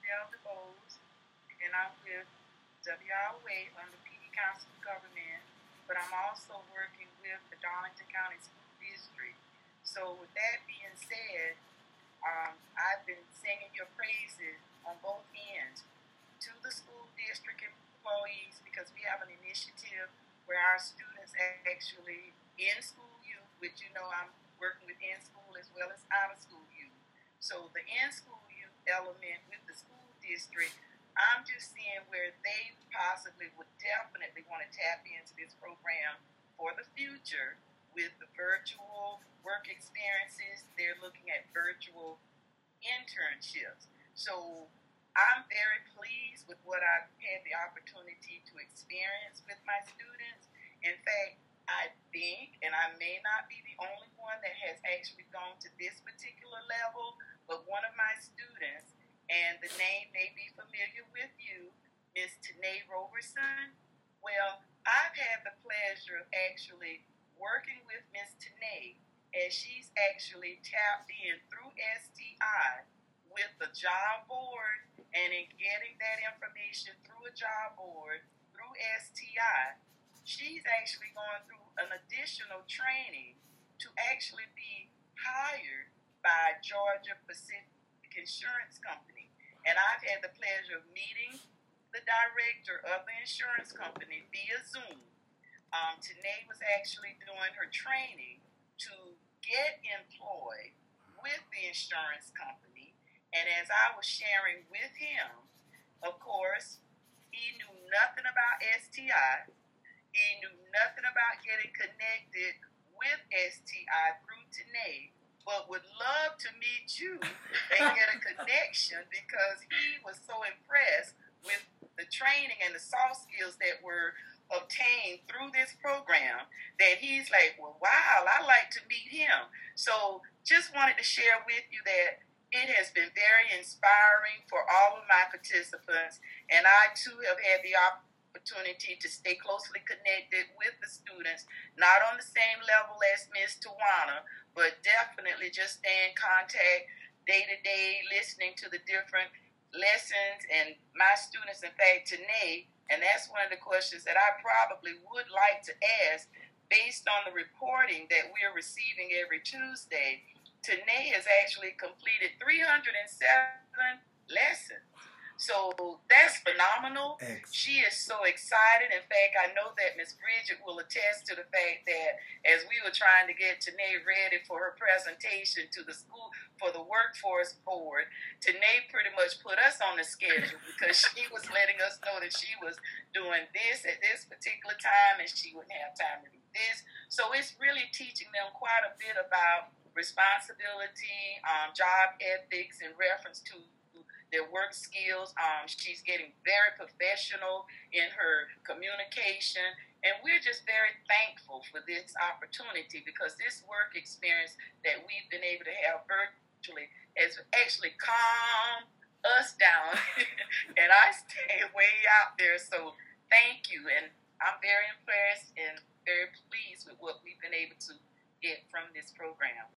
Danielle DeBose, and I'm with WIOA under PD Council of Government, but I'm also working with the Darlington County School District. So with that being said, I've been singing your praises on both ends to the school district employees because we have an initiative where our students actually in school youth, which I'm working with in school as well as out of school youth. So the in school youth element with the school district, I'm just seeing where they possibly would definitely want to tap into this program for the future with the virtual work experiences. They're looking at virtual internships. So I'm very pleased with what I've had the opportunity to experience with my students. In fact, I think, and I may not be the only one that has actually gone to this particular level, but one of my students, and the name may be familiar with you, Miss Tanae Roberson. Well, I've had the pleasure of actually working with Miss Tanae as she's actually tapped in through STI with the job board, and in getting that information through a job board, through STI, she's actually going through an additional training to actually be hired by Georgia Pacific Insurance Company. And I've had the pleasure of meeting the director of the insurance company via Zoom. Tanae was actually doing her training to get employed with the insurance company. And as I was sharing with him, of course, he knew nothing about STI. He knew nothing about getting connected with STI through Tanae, but would love to meet you and get a connection because he was so impressed with the training and the soft skills that were obtained through this program that he's like, well, wow, I'd like to meet him. So just wanted to share with you that it has been very inspiring for all of my participants, and I too have had the opportunity to stay closely connected with the students, not on the same level as Ms. Tawana, but definitely just stay in contact day to day, listening to the different lessons. And my students, in fact, Tanae, and that's one of the questions that I probably would like to ask based on the reporting that we're receiving every Tuesday. Tanae has actually completed 307 lessons. So that's phenomenal. Excellent. She is so excited. In fact, I know that Miss Bridget will attest to the fact that as we were trying to get Tanae ready for her presentation to the school for the workforce board, Tanae pretty much put us on the schedule because she was letting us know that she was doing this at this particular time and she wouldn't have time to do this. So it's really teaching them quite a bit about responsibility, job ethics in reference to their work skills. She's getting very professional in her communication, and we're just very thankful for this opportunity because this work experience that we've been able to have virtually has actually calmed us down, and I stay way out there. So thank you, and I'm very impressed and very pleased with what we've been able to get from this program.